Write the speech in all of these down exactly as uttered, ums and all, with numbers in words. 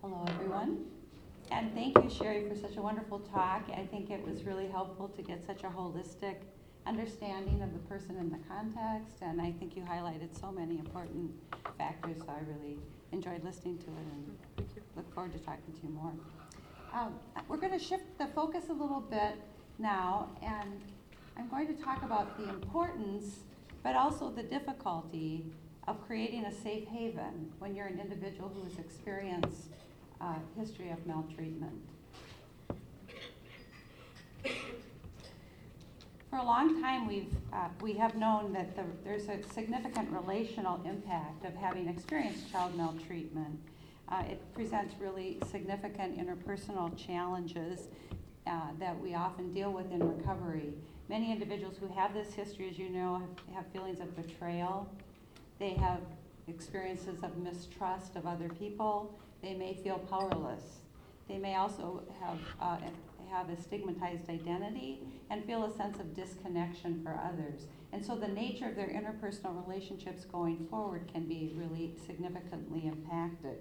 Hello, everyone. And thank you, Sherry, for such a wonderful talk. I think it was really helpful to get such a holistic understanding of the person in the context, and I think you highlighted so many important factors, so I really enjoyed listening to it and look forward to talking to you more. Um, we're going to shift the focus a little bit now, and I'm going to talk about the importance, but also the difficulty of creating a safe haven when you're an individual who has experienced a history of maltreatment. For a long time, we've uh, we have known that the, there's a significant relational impact of having experienced child maltreatment. Uh, it presents really significant interpersonal challenges uh, that we often deal with in recovery. Many individuals who have this history, as you know, have, have feelings of betrayal. They have experiences of mistrust of other people. They may feel powerless. They may also have uh, have a stigmatized identity and feel a sense of disconnection for others. And so the nature of their interpersonal relationships going forward can be really significantly impacted.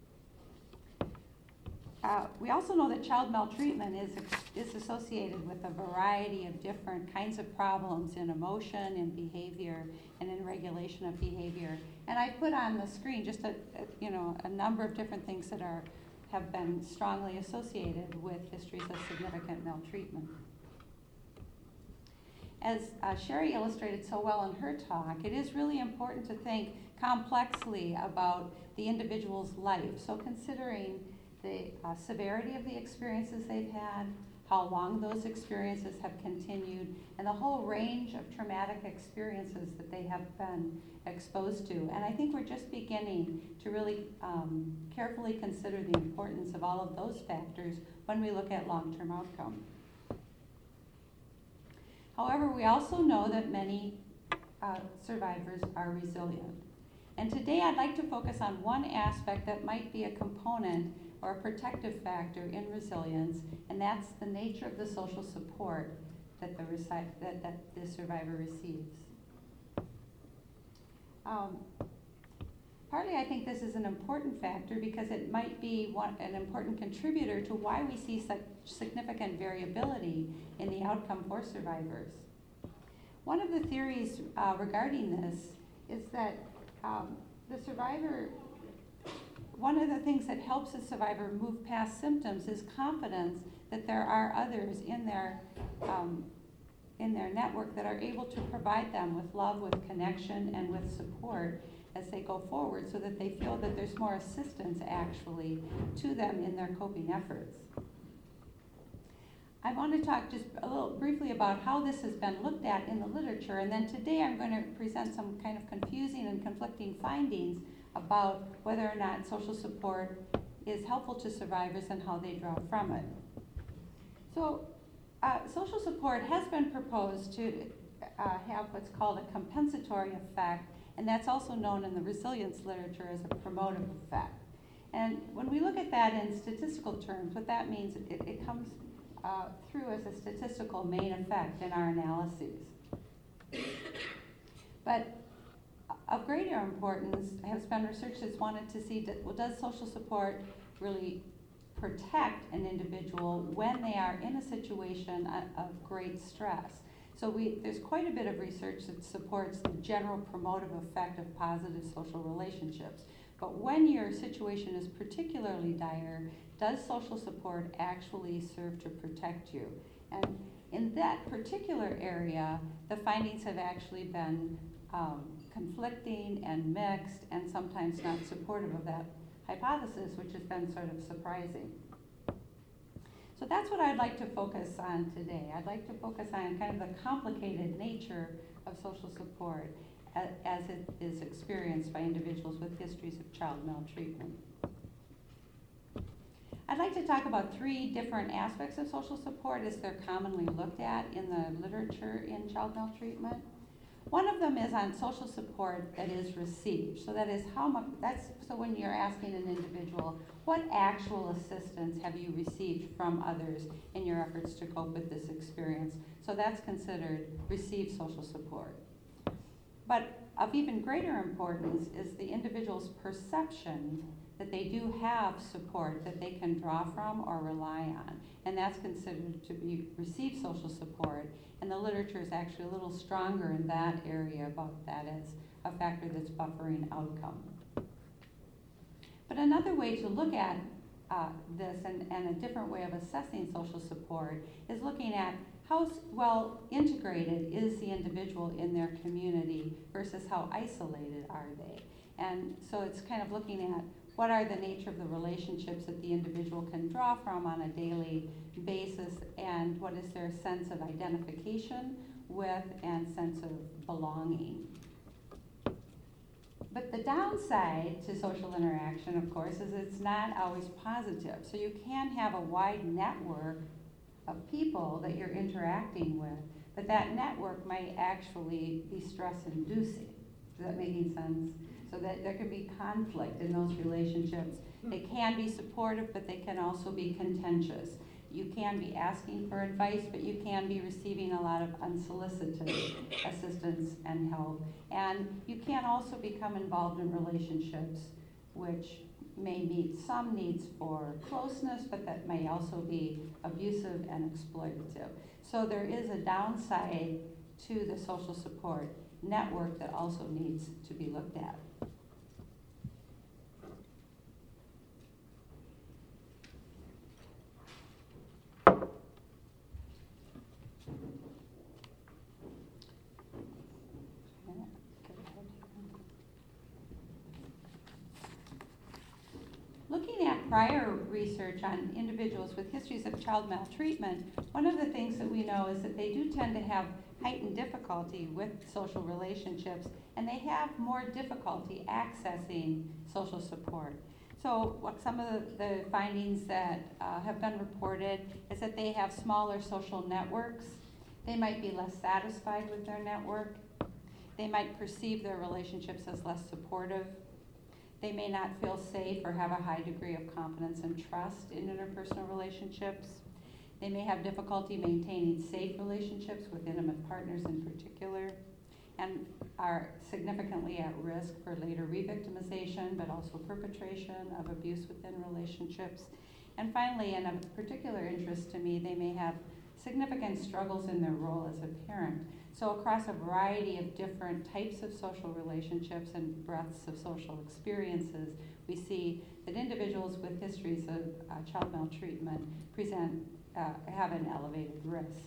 Uh, we also know that child maltreatment is, is associated with a variety of different kinds of problems in emotion, in behavior, and in regulation of behavior. And I put on the screen just a, a you know a number of different things that are have been strongly associated with histories of significant maltreatment. As uh, Sherry illustrated so well in her talk, it is really important to think complexly about the individual's life. So considering the uh, severity of the experiences they've had, how long those experiences have continued, and the whole range of traumatic experiences that they have been exposed to. And I think we're just beginning to really um, carefully consider the importance of all of those factors when we look at long-term outcome. However, we also know that many uh, survivors are resilient. And today I'd like to focus on one aspect that might be a component or a protective factor in resilience, and that's the nature of the social support that the, reci- that, that the survivor receives. Um, partly I think this is an important factor because it might be one, an important contributor to why we see such significant variability in the outcome for survivors. One of the theories uh, regarding this is that um, the survivor One of the things that helps a survivor move past symptoms is confidence that there are others in their um, in their network that are able to provide them with love, with connection, and with support as they go forward, so that they feel that there's more assistance actually to them in their coping efforts. I want to talk just a little briefly about how this has been looked at in the literature, and then today I'm going to present some kind of confusing and conflicting findings about whether or not social support is helpful to survivors and how they draw from it. So uh, social support has been proposed to uh, have what's called a compensatory effect, and that's also known in the resilience literature as a promotive effect. And when we look at that in statistical terms, what that means, it, it comes uh, through as a statistical main effect in our analyses. But of greater importance has been research that's wanted to see, that, well, does social support really protect an individual when they are in a situation of great stress? So we, there's quite a bit of research that supports the general promotive effect of positive social relationships. But when your situation is particularly dire, does social support actually serve to protect you? And in that particular area, the findings have actually been um, conflicting and mixed and sometimes not supportive of that hypothesis, which has been sort of surprising. So that's what I'd like to focus on today. I'd like to focus on kind of the complicated nature of social support as, as it is experienced by individuals with histories of child maltreatment. I'd like to talk about three different aspects of social support as they're commonly looked at in the literature in child maltreatment. One of them is on social support that is received. So that is how much, that's, so when you're asking an individual, what actual assistance have you received from others in your efforts to cope with this experience? So that's considered received social support. But of even greater importance is the individual's perception that they do have support that they can draw from or rely on. And that's considered to be receive social support. And the literature is actually a little stronger in that area about that as a factor that's buffering outcome. But another way to look at uh, this and, and a different way of assessing social support is looking at how well integrated is the individual in their community versus how isolated are they. And so it's kind of looking at what are the nature of the relationships that the individual can draw from on a daily basis, and what is their sense of identification with and sense of belonging. But the downside to social interaction, of course, is it's not always positive. So you can have a wide network of people that you're interacting with, but that network might actually be stress-inducing. Is that making sense? So that there can be conflict in those relationships. They can be supportive, but they can also be contentious. You can be asking for advice, but you can be receiving a lot of unsolicited assistance and help. And you can also become involved in relationships which may meet some needs for closeness, but that may also be abusive and exploitative. So there is a downside to the social support network that also needs to be looked at. Looking at prior research on individuals with histories of child maltreatment, one of the things that we know is that they do tend to have heightened difficulty with social relationships, and they have more difficulty accessing social support. So what some of the, the findings that uh, have been reported is that they have smaller social networks. They might be less satisfied with their network. They might perceive their relationships as less supportive. They may not feel safe or have a high degree of confidence and trust in interpersonal relationships. They may have difficulty maintaining safe relationships with intimate partners in particular, and are significantly at risk for later re-victimization, but also perpetration of abuse within relationships. And finally, and of particular interest to me, they may have significant struggles in their role as a parent. So across a variety of different types of social relationships and breadths of social experiences, we see that individuals with histories of uh, child maltreatment present, uh, have an elevated risk.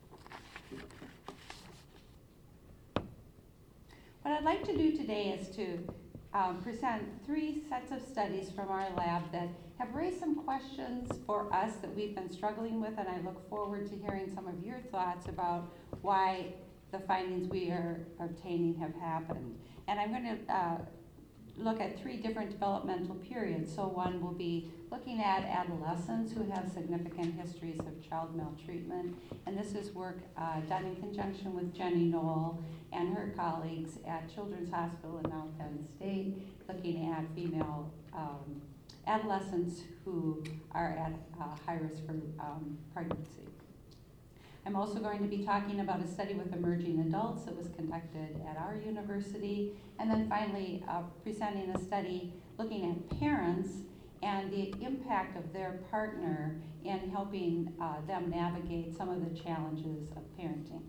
What I'd like to do today is to um, present three sets of studies from our lab that have raised some questions for us that we've been struggling with, and I look forward to hearing some of your thoughts about why the findings we are obtaining have happened. And I'm going to uh, look at three different developmental periods. So one will be looking at adolescents who have significant histories of child maltreatment. And this is work uh, done in conjunction with Jenny Knoll and her colleagues at Children's Hospital and now Penn State, looking at female um, adolescents who are at uh, high risk for um, pregnancy. I'm also going to be talking about a study with emerging adults that was conducted at our university, and then finally uh, presenting a study looking at parents and the impact of their partner in helping uh, them navigate some of the challenges of parenting.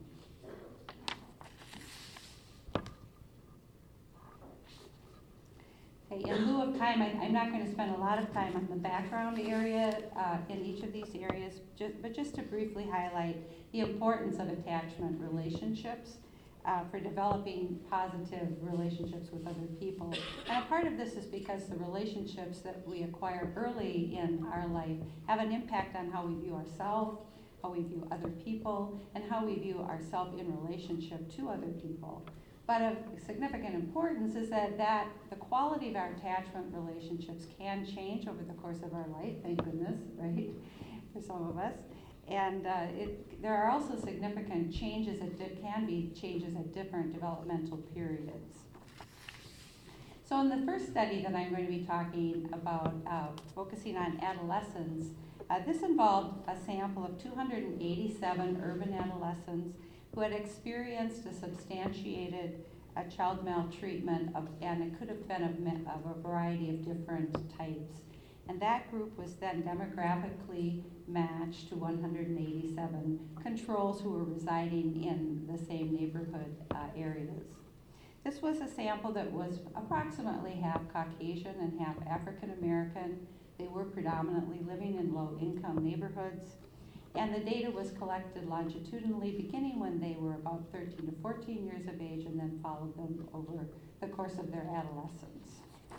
Okay, in lieu of time, I, I'm not going to spend a lot of time on the background area uh, in each of these areas, just, but just to briefly highlight the importance of attachment relationships uh, for developing positive relationships with other people. And a part of this is because the relationships that we acquire early in our life have an impact on how we view ourselves, how we view other people, and how we view ourselves in relationship to other people. But of significant importance is that, that the quality of our attachment relationships can change over the course of our life, thank goodness, right, for some of us. And uh, it, there are also significant changes that di- can be changes at different developmental periods. So in the first study that I'm going to be talking about, uh, focusing on adolescents, uh, this involved a sample of two hundred eighty-seven urban adolescents who had experienced a substantiated a child maltreatment, of, and it could have been of, me- of a variety of different types. And that group was then demographically matched to one hundred eighty-seven controls who were residing in the same neighborhood uh, areas. This was a sample that was approximately half Caucasian and half African American. They were predominantly living in low-income neighborhoods. And the data was collected longitudinally, beginning when they were about thirteen to fourteen years of age, and then followed them over the course of their adolescence.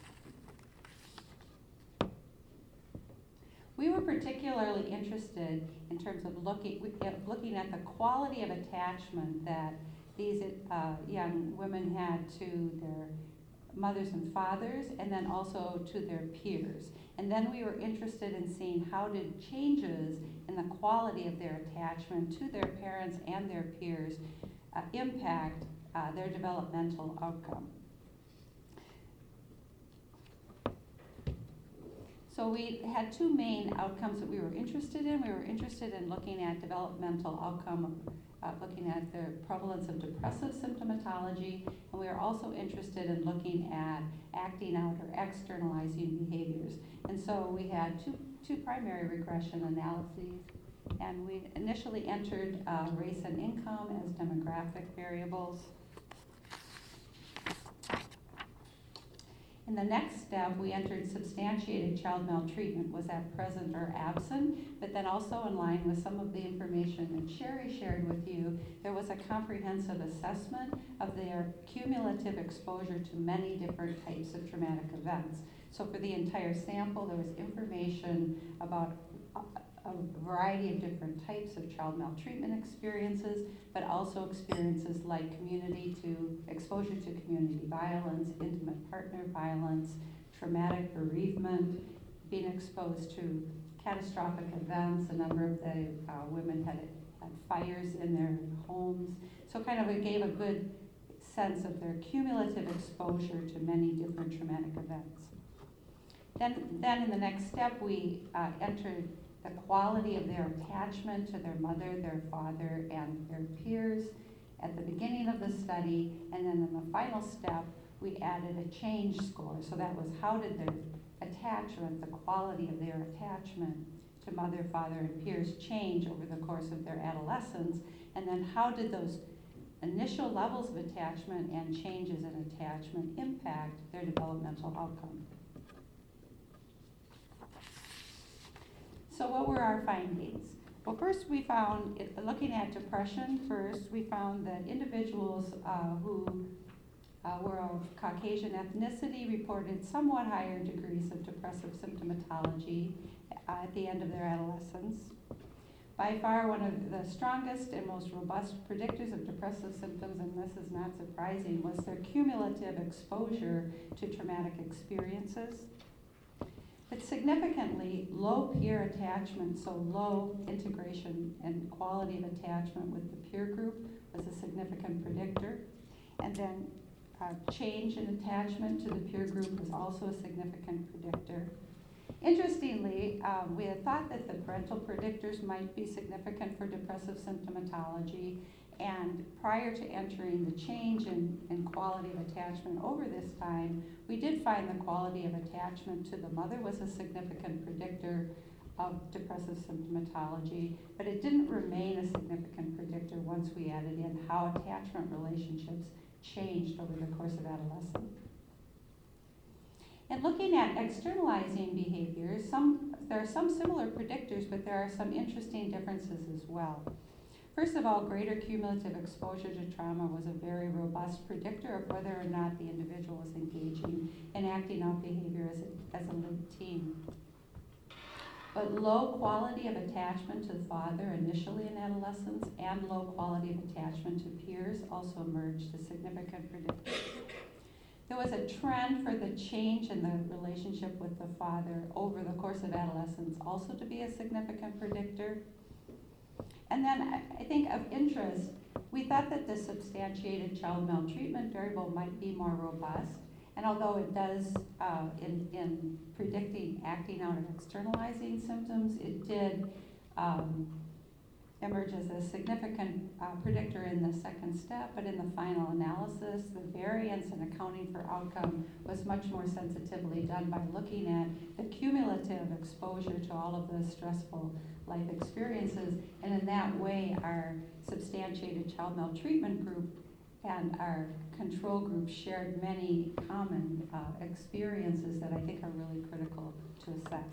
We were particularly interested in terms of looking, looking at the quality of attachment that these uh, young women had to their mothers and fathers, and then also to their peers. And then we were interested in seeing how did changes in the quality of their attachment to their parents and their peers uh, impact uh, their developmental outcome. So we had two main outcomes that we were interested in. We were interested in looking at developmental outcome, uh, looking at the prevalence of depressive symptomatology, and we were also interested in looking at acting out or externalizing behaviors. And so we had two, two primary regression analyses, and we initially entered uh, race and income as demographic variables. In the next step, we entered substantiated child maltreatment was at present or absent, but then also in line with some of the information that Sherry shared with you, there was a comprehensive assessment of their cumulative exposure to many different types of traumatic events. So for the entire sample, there was information about a variety of different types of child maltreatment experiences, but also experiences like community to exposure to community violence, intimate partner violence, traumatic bereavement, being exposed to catastrophic events. A number of the uh, women had, had fires in their homes. So kind of it gave a good sense of their cumulative exposure to many different traumatic events. Then, then in the next step, we uh, entered the quality of their attachment to their mother, their father, and their peers at the beginning of the study, and then in the final step, we added a change score. So that was how did their attachment, the quality of their attachment to mother, father, and peers change over the course of their adolescence, and then how did those initial levels of attachment and changes in attachment impact their developmental outcome. So what were our findings? Well, first we found, it, looking at depression first, we found that individuals uh, who uh, were of Caucasian ethnicity reported somewhat higher degrees of depressive symptomatology uh, at the end of their adolescence. By far, one of the strongest and most robust predictors of depressive symptoms, and this is not surprising, was their cumulative exposure to traumatic experiences. But significantly, low peer attachment, so low integration and quality of attachment with the peer group was a significant predictor. And then uh, change in attachment to the peer group was also a significant predictor. Interestingly, um, we had thought that the parental predictors might be significant for depressive symptomatology, and prior to entering the change in, in quality of attachment over this time, we did find the quality of attachment to the mother was a significant predictor of depressive symptomatology, but it didn't remain a significant predictor once we added in how attachment relationships changed over the course of adolescence. And looking at externalizing behaviors, some, there are some similar predictors, but there are some interesting differences as well. First of all, greater cumulative exposure to trauma was a very robust predictor of whether or not the individual was engaging in acting out behavior as a, as a late teen. But low quality of attachment to the father initially in adolescence and low quality of attachment to peers also emerged as significant predictors. There was a trend for the change in the relationship with the father over the course of adolescence also to be a significant predictor. And then I think of interest, we thought that the substantiated child maltreatment variable might be more robust. And although it does, uh, in, in predicting acting out and externalizing symptoms, it did um, emerge as a significant uh, predictor in the second step, but in the final analysis, the variance in accounting for outcome was much more sensitively done by looking at the cumulative exposure to all of the stressful life experiences, and in that way, our substantiated child maltreatment group and our control group shared many common uh, experiences that I think are really critical to assess.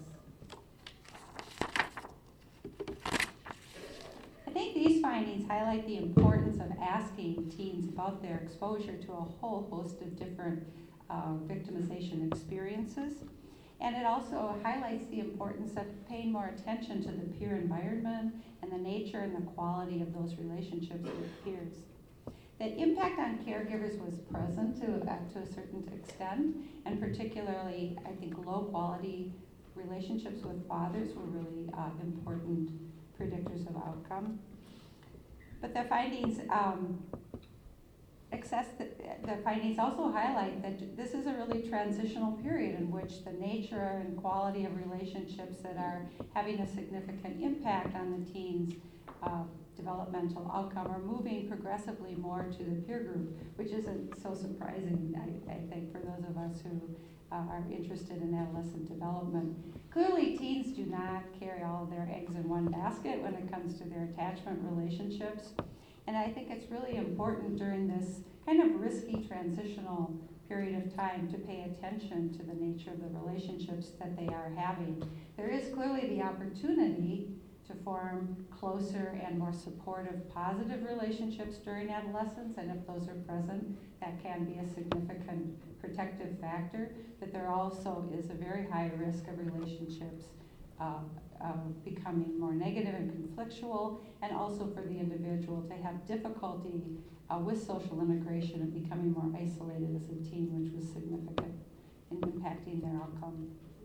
I think these findings highlight the importance of asking teens about their exposure to a whole host of different uh, victimization experiences. And it also highlights the importance of paying more attention to the peer environment and the nature and the quality of those relationships with peers. The impact on caregivers was present to, uh, to a certain extent, and particularly, I think, low quality relationships with fathers were really uh, important predictors of outcome. But the findings, um, access the, the findings also highlight that this is a really transitional period in which the nature and quality of relationships that are having a significant impact on the teens' uh, developmental outcome are moving progressively more to the peer group, which isn't so surprising, I, I think, for those of us who uh, are interested in adolescent development. Clearly, teens do not carry all of their eggs in one basket when it comes to their attachment relationships. And I think it's really important during this kind of risky transitional period of time to pay attention to the nature of the relationships that they are having. There is clearly the opportunity to form closer and more supportive, positive relationships during adolescence, and if those are present, that can be a significant protective factor. But there also is a very high risk of relationships uh, uh, becoming more negative and conflictual, and also for the individual to have difficulty uh, with social integration and becoming more isolated as a teen, which was significant in impacting their outcome.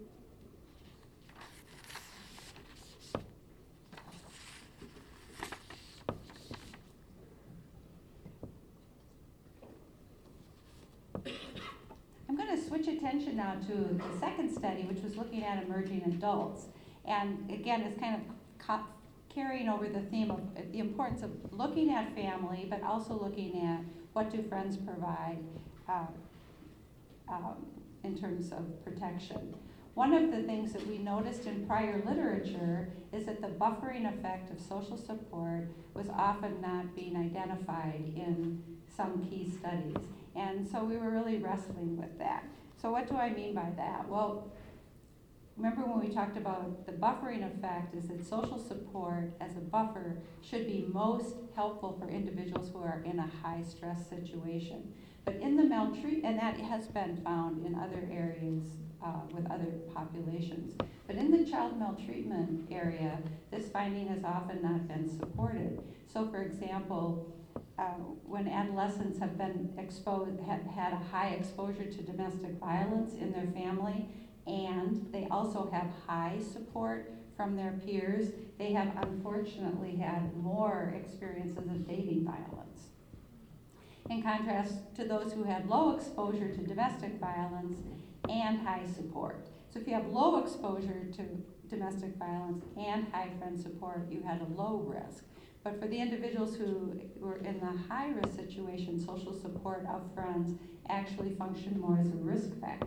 I'm going to switch attention now to the second study, which was looking at emerging adults. And again, it's kind of co- carrying over the theme of the importance of looking at family, but also looking at what do friends provide uh, um, in terms of protection. One of the things that we noticed in prior literature is that the buffering effect of social support was often not being identified in some key studies. And so we were really wrestling with that. So what do I mean by that? Well, remember when we talked about the buffering effect is that social support as a buffer should be most helpful for individuals who are in a high stress situation. But in the maltreatment, and that has been found in other areas uh, with other populations, but in the child maltreatment area, this finding has often not been supported. So for example, uh, when adolescents have been exposed, have had a high exposure to domestic violence in their family, and they also have high support from their peers, they have unfortunately had more experiences of dating violence. In contrast to those who had low exposure to domestic violence and high support. So if you have low exposure to domestic violence and high friend support, you had a low risk. But for the individuals who were in the high risk situation, social support of friends actually functioned more as a risk factor.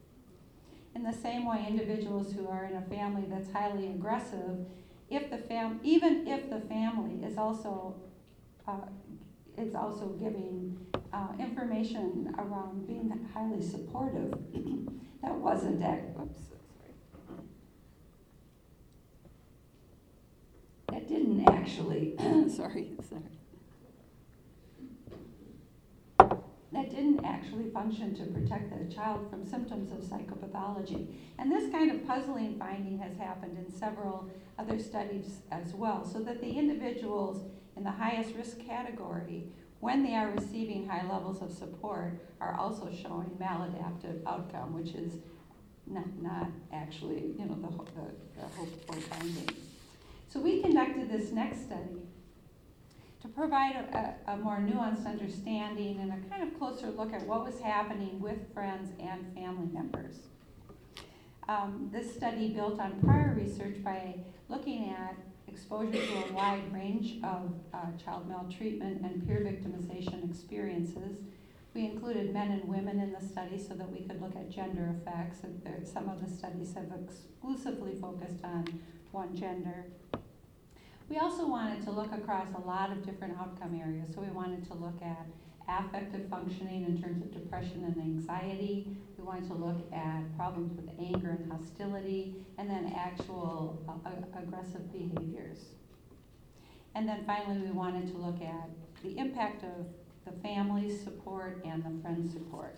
In the same way, individuals who are in a family that's highly aggressive, if the fam- even if the family is also uh, is also giving uh, information around being highly supportive, that wasn't that. Oops, sorry. That didn't actually. sorry, sorry. That didn't actually function to protect the child from symptoms of psychopathology. And this kind of puzzling finding has happened in several other studies as well, so that the individuals in the highest risk category, when they are receiving high levels of support, are also showing maladaptive outcome, which is not, not actually, you know, the, the, the hopeful finding. So we conducted this next study to provide a, a, a more nuanced understanding and a kind of closer look at what was happening with friends and family members. Um, this study built on prior research by looking at exposure to a wide range of uh, child maltreatment and peer victimization experiences. We included men and women in the study so that we could look at gender effects. And there, some of the studies have exclusively focused on one gender. We also wanted to look across a lot of different outcome areas. So we wanted to look at affective functioning in terms of depression and anxiety. We wanted to look at problems with anger and hostility, and then actual uh, aggressive behaviors. And then finally, we wanted to look at the impact of the family support and the friend support.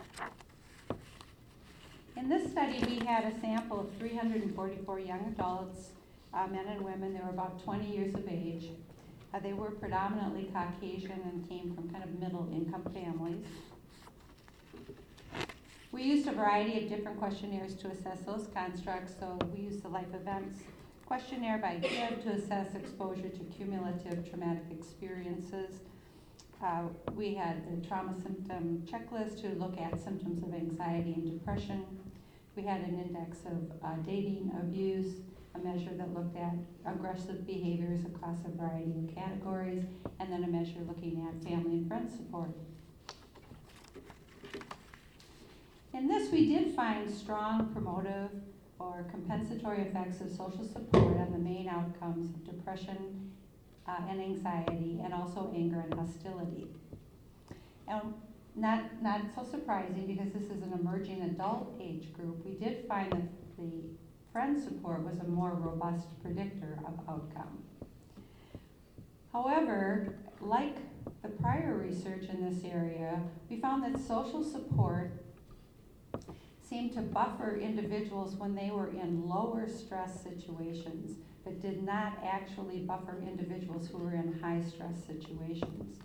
In this study, we had a sample of three hundred forty-four young adults, uh, men and women. They were about twenty years of age. Uh, they were predominantly Caucasian and came from kind of middle income families. We used a variety of different questionnaires to assess those constructs. So we used the life events questionnaire by Gibb to assess exposure to cumulative traumatic experiences. Uh, we had the trauma symptom checklist to look at symptoms of anxiety and depression. We had an index of uh, dating abuse, a measure that looked at aggressive behaviors across a variety of categories, and then a measure looking at family and friend support. In this, we did find strong promotive or compensatory effects of social support on the main outcomes of depression uh, and anxiety, and also anger and hostility. And not, not so surprising, because this is an emerging adult age group, we did find that the friend support was a more robust predictor of outcome. However, like the prior research in this area, we found that social support seemed to buffer individuals when they were in lower stress situations, but did not actually buffer individuals who were in high stress situations.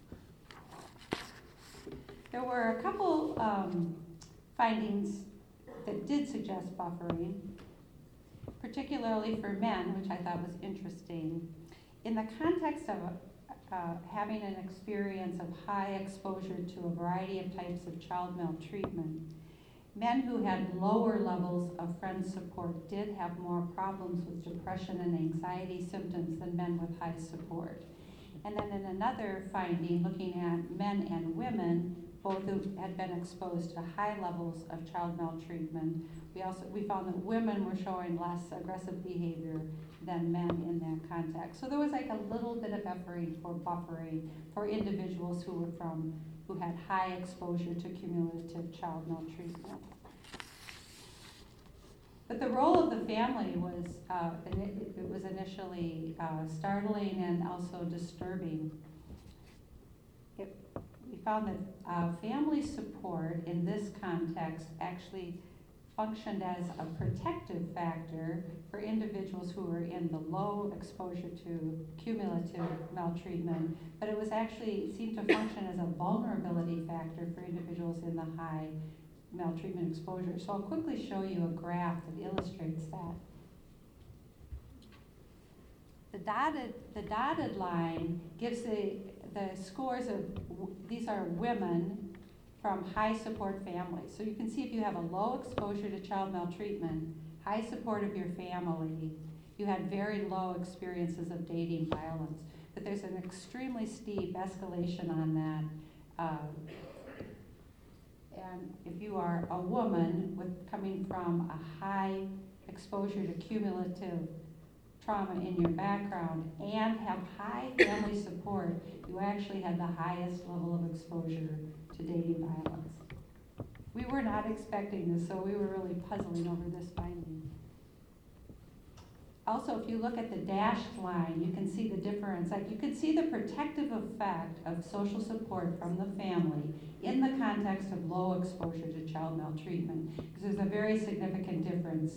There were a couple um, findings that did suggest buffering, particularly for men, which I thought was interesting. In the context of uh, having an experience of high exposure to a variety of types of child maltreatment, men who had lower levels of friend support did have more problems with depression and anxiety symptoms than men with high support. And then in another finding, looking at men and women, both who had been exposed to high levels of child maltreatment, we also we found that women were showing less aggressive behavior than men in that context. So there was like a little bit of effort for buffering for individuals who were from who had high exposure to cumulative child maltreatment. But the role of the family was, uh, it, it was initially uh, startling and also disturbing. It, we found that uh, family support in this context actually functioned as a protective factor for individuals who were in the low exposure to cumulative maltreatment, but it was actually it seemed to function as a vulnerability factor for individuals in the high maltreatment exposure. So I'll quickly show you a graph that illustrates that. The dotted, the dotted line gives the, the scores of, these are women from high support families. So you can see if you have a low exposure to child maltreatment, high support of your family, you had very low experiences of dating violence. But there's an extremely steep escalation on that. Uh, and if you are a woman with coming from a high exposure to cumulative trauma in your background and have high family support, you actually had the highest level of exposure to dating violence. We were not expecting this, so we were really puzzling over this finding. Also, if you look at the dashed line, you can see the difference. Like you can see the protective effect of social support from the family in the context of low exposure to child maltreatment, because there's a very significant difference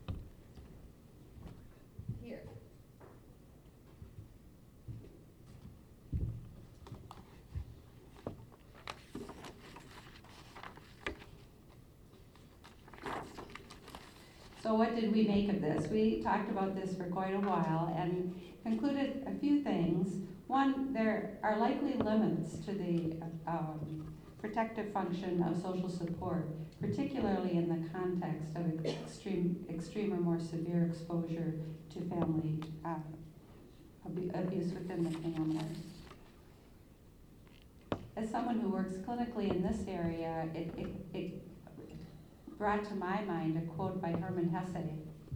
here. So what did we make of this? We talked about this for quite a while and concluded a few things. One, there are likely limits to the um, protective function of social support, particularly in the context of extreme, extreme or more severe exposure to family uh, abu- abuse within the family. As someone who works clinically in this area, it, it, it brought to my mind a quote by Hermann Hesse,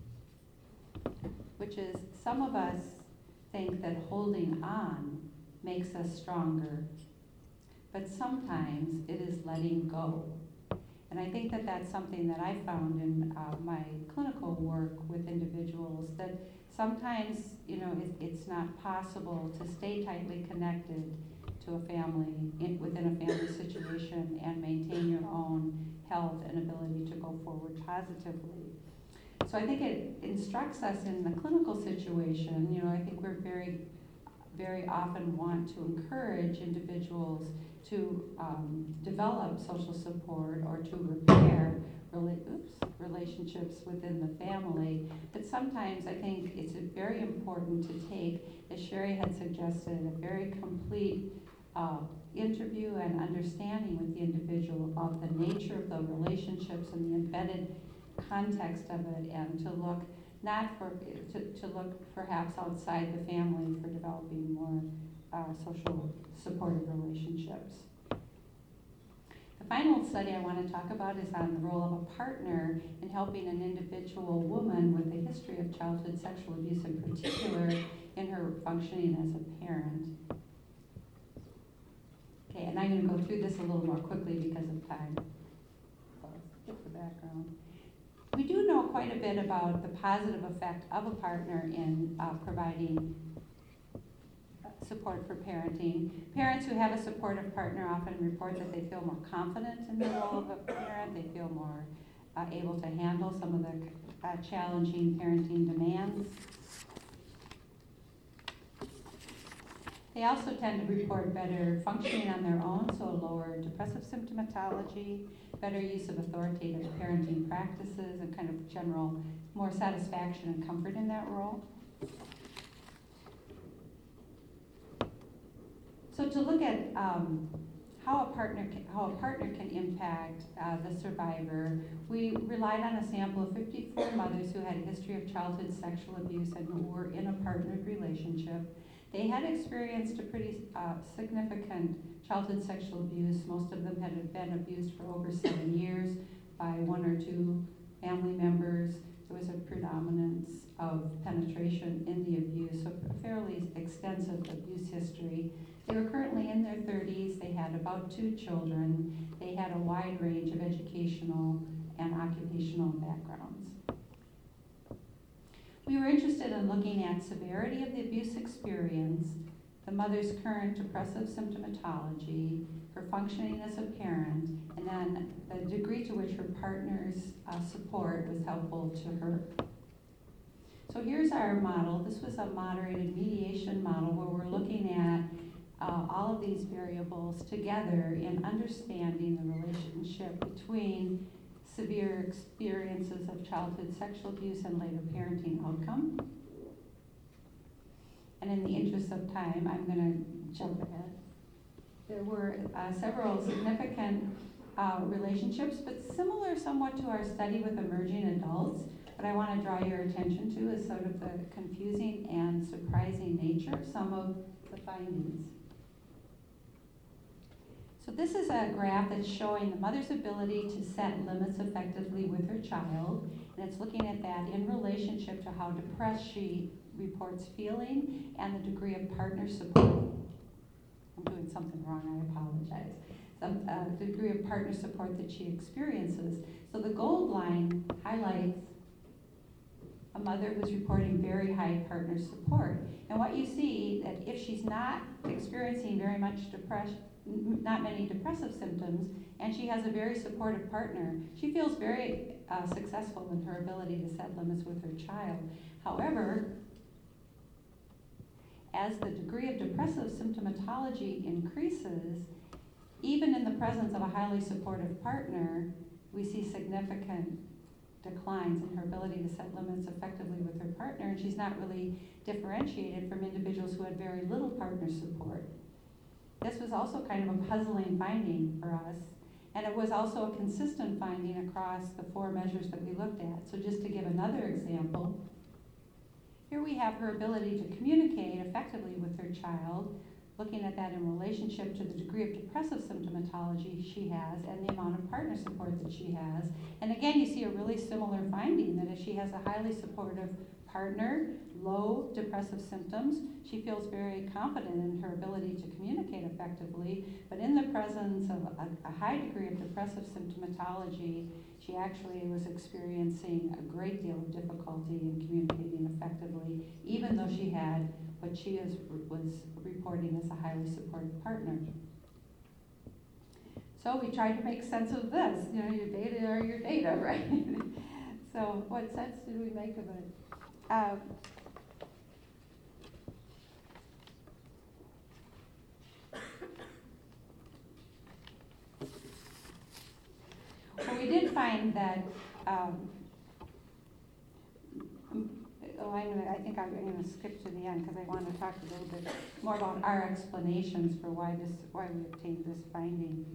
which is, some of us think that holding on makes us stronger, but sometimes it is letting go. And I think that that's something that I found in uh, my clinical work with individuals, that sometimes, you know, it, it's not possible to stay tightly connected to a family, in, within a family situation, and maintain your own health and ability to go forward positively. So I think it instructs us in the clinical situation. You know, I think we're very, very often want to encourage individuals to um, develop social support or to repair rela- oops, relationships within the family. But sometimes I think it's very important to take, as Sherry had suggested, a very complete uh, interview and understanding with the individual about the nature of the relationships and the embedded context of it, and to look not for to, to look perhaps outside the family for developing more uh, social supportive relationships. The final study I want to talk about is on the role of a partner in helping an individual woman with a history of childhood sexual abuse in particular in her functioning as a parent. Okay, and I'm going to go through this a little more quickly because of time. So let's skip the background. We do know quite a bit about the positive effect of a partner in uh, providing support for parenting. Parents who have a supportive partner often report that they feel more confident in the role of a parent. They feel more uh, able to handle some of the uh, challenging parenting demands. They also tend to report better functioning on their own, so lower depressive symptomatology, better use of authoritative parenting practices, and kind of general more satisfaction and comfort in that role. So to look at um, how a partner can, how a partner can impact uh, the survivor, we relied on a sample of fifty-four mothers who had a history of childhood sexual abuse and who were in a partnered relationship. They had experienced a pretty uh, significant childhood sexual abuse. Most of them had been abused for over seven years by one or two family members. There was a predominance of penetration in the abuse, so a fairly extensive abuse history. They were currently in their thirties. They had about two children. They had a wide range of educational and occupational backgrounds. We were interested in looking at severity of the abuse experience, the mother's current depressive symptomatology, her functioning as a parent, and then the degree to which her partner's uh, support was helpful to her. So here's our model. This was a moderated mediation model where we're looking at uh, all of these variables together in understanding the relationship between severe experiences of childhood sexual abuse and later parenting outcome. And in the interest of time, I'm going to jump ahead. There were uh, several significant uh, relationships, but similar somewhat to our study with emerging adults. What I want to draw your attention to is sort of the confusing and surprising nature of some of the findings. So this is a graph that's showing the mother's ability to set limits effectively with her child, and it's looking at that in relationship to how depressed she reports feeling and the degree of partner support. I'm doing something wrong, I apologize. Some, uh, the degree of partner support that she experiences. So the gold line highlights a mother who's reporting very high partner support. And what you see, that if she's not experiencing very much depression, not many depressive symptoms, and she has a very supportive partner, she feels very uh, successful in her ability to set limits with her child. However, as the degree of depressive symptomatology increases, even in the presence of a highly supportive partner, we see significant declines in her ability to set limits effectively with her partner, and she's not really differentiated from individuals who had very little partner support. This was also kind of a puzzling finding for us, and it was also a consistent finding across the four measures that we looked at. So just to give another example, here we have her ability to communicate effectively with her child, looking at that in relationship to the degree of depressive symptomatology she has and the amount of partner support that she has. And again, you see a really similar finding that if she has a highly supportive partner, low depressive symptoms, she feels very confident in her ability to communicate effectively. But in the presence of a, a high degree of depressive symptomatology, she actually was experiencing a great deal of difficulty in communicating effectively, even though she had what she is, was reporting as a highly supportive partner. So we tried to make sense of this. You know, your data are your data, right? So what sense did we make of it? Um, well, we did find that um, Oh, I'm gonna, I think I'm going to skip to the end because I want to talk a little bit more about our explanations for why this, why we obtained this finding.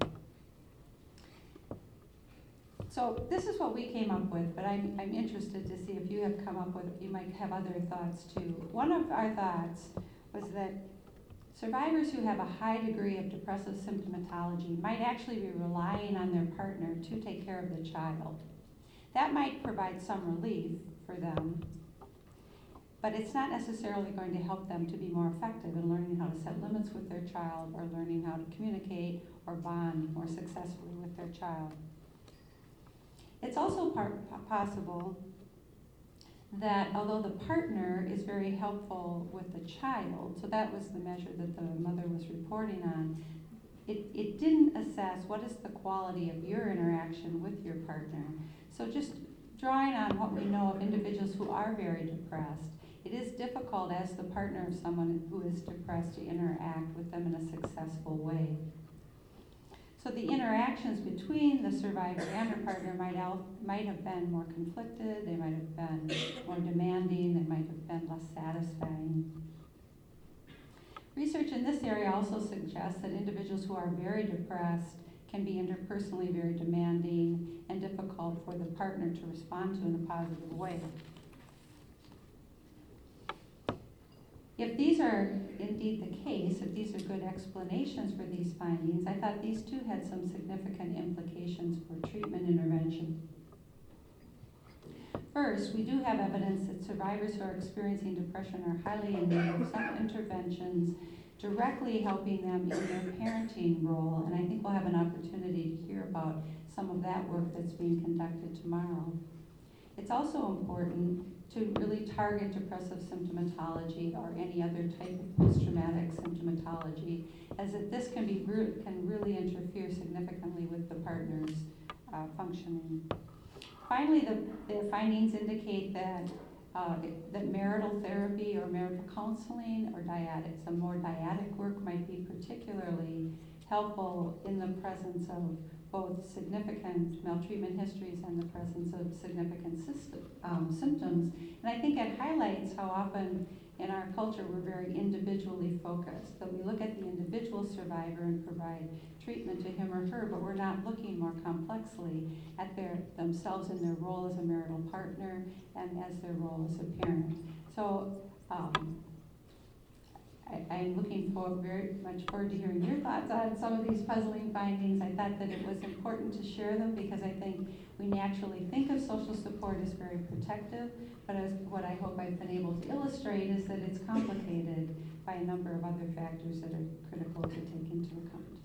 So this is what we came up with, but I'm, I'm interested to see if you have come up with, you might have other thoughts too. One of our thoughts was that survivors who have a high degree of depressive symptomatology might actually be relying on their partner to take care of the child. That might provide some relief for them, but it's not necessarily going to help them to be more effective in learning how to set limits with their child or learning how to communicate or bond more successfully with their child. It's also part, possible that although the partner is very helpful with the child, so that was the measure that the mother was reporting on, it, it didn't assess what is the quality of your interaction with your partner. So just drawing on what we know of individuals who are very depressed, it is difficult as the partner of someone who is depressed to interact with them in a successful way. So the interactions between the survivor and her partner might, al- might have been more conflicted, they might have been more demanding, they might have been less satisfying. Research in this area also suggests that individuals who are very depressed can be interpersonally very demanding and difficult for the partner to respond to in a positive way. If these are indeed the case, if these are good explanations for these findings, I thought these too had some significant implications for treatment intervention. First, we do have evidence that survivors who are experiencing depression are highly in need of some interventions directly helping them in their parenting role, and I think we'll have an opportunity to hear about some of that work that's being conducted tomorrow. It's also important to really target depressive symptomatology or any other type of post-traumatic symptomatology, as that this can be re- can really interfere significantly with the partner's uh, functioning. Finally, the, the findings indicate that uh, that marital therapy or marital counseling or dyadic, some more dyadic work might be particularly helpful in the presence of both significant maltreatment histories and the presence of significant system, um, symptoms. And I think it highlights how often in our culture we're very individually focused, that we look at the individual survivor and provide treatment to him or her, but we're not looking more complexly at their themselves in their role as a marital partner and as their role as a parent. So um, I, I'm looking forward, very much forward to hearing your thoughts on some of these puzzling findings. I thought that it was important to share them because I think we naturally think of social support as very protective, but as what I hope I've been able to illustrate is that it's complicated by a number of other factors that are critical to take into account.